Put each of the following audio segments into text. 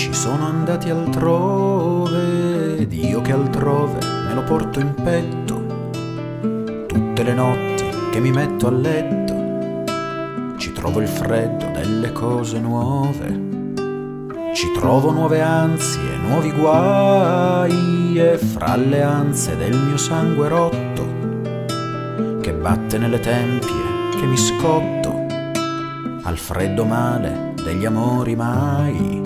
amici sono andati altrove ed io che altrove me lo porto in petto. Tutte le notti che mi metto a letto ci trovo il freddo delle cose nuove, ci trovo nuove ansie, nuovi guai, e fra le ansie del mio sangue rotto che batte nelle tempie che mi scotto al freddo male degli amori mai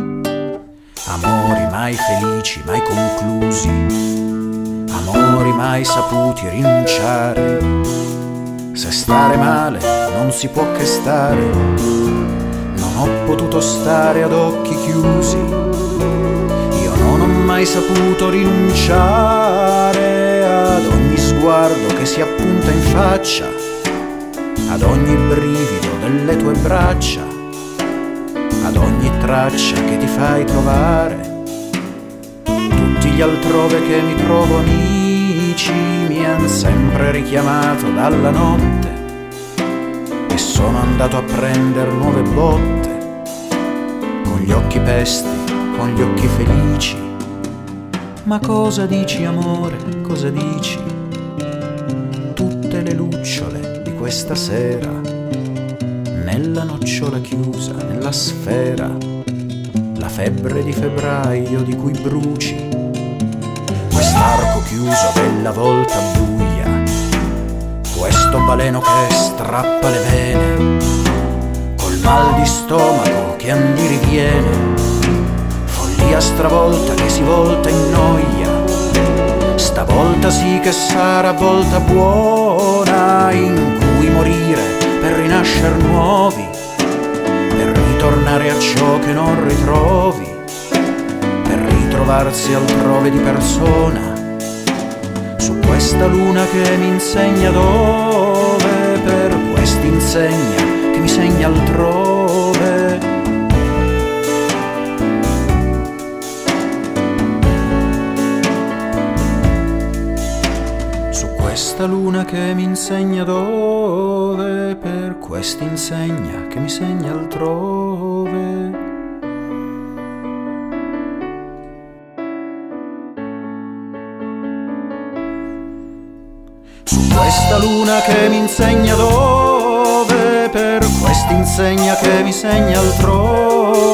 felici, mai conclusi, amori mai saputi rinunciare. Se stare male non si può che stare, non ho potuto stare ad occhi chiusi. Io non ho mai saputo rinunciare ad ogni sguardo che si appunta in faccia, ad ogni brivido delle tue braccia, ad ogni traccia che ti fai trovare. Tutti gli altrove che mi trovo amici mi han sempre richiamato dalla notte e sono andato a prendere nuove botte, con gli occhi pesti, con gli occhi felici. Ma cosa dici amore, cosa dici? Tutte le lucciole di questa sera, nella nocciola chiusa, nella sfera, la febbre di febbraio di cui bruci, quest'arco chiuso della volta buia, questo baleno che strappa le vene, col mal di stomaco che andi riviene, follia stravolta che si volta in noia, stavolta sì che sarà volta buona, in cui morire per rinascer nuovi, per ritornare a ciò che non ritrovi, per ritrovarsi altrove di persona, su questa luna che mi insegna dove, per quest'insegna che mi segna altrove. Questa luna che mi insegna dove, per quest'insegna che mi segna altrove. Su questa luna che mi insegna dove, per quest'insegna che mi segna altrove.